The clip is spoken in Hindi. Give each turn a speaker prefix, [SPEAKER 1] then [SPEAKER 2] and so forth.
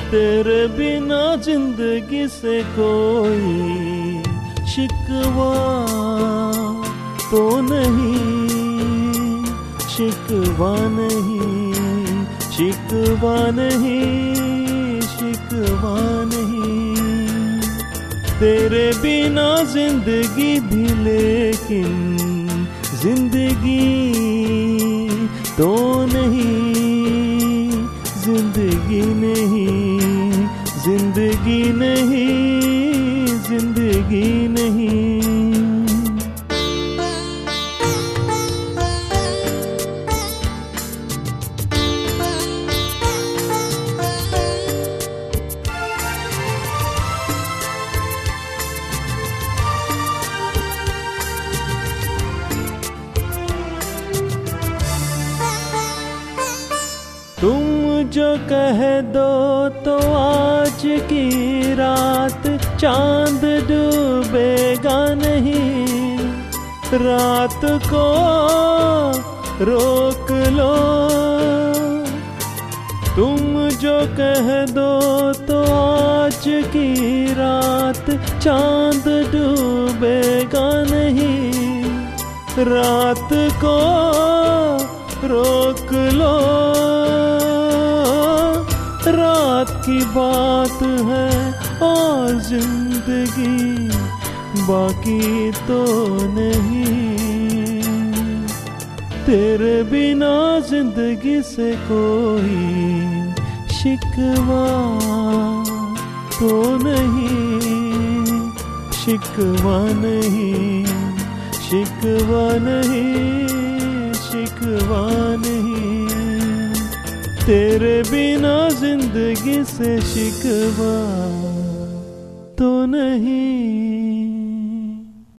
[SPEAKER 1] तेरे बिना जिंदगी से कोई शिकवा तो नहीं, शिकवा नहीं, शिकवा नहीं, शिकवा नहीं। तेरे बिना जिंदगी भी लेकिन जिंदगी तो नहीं, जिंदगी नहीं, जिंदगी नहीं, जिंदगी नहीं। तुम जो कह दो तो आज की रात चांद डूबेगा नहीं, रात को रोक लो। तुम जो कह दो तो आज की रात चांद डूबेगा नहीं, रात को रोक लो। रात की बात है और जिंदगी बाकी तो नहीं। तेरे बिना जिंदगी से कोई शिकवा तो नहीं, शिकवा नहीं, शिकवा नहीं, शिकवा नहीं। तेरे बिना जिंदगी से शिकवा तो नहीं।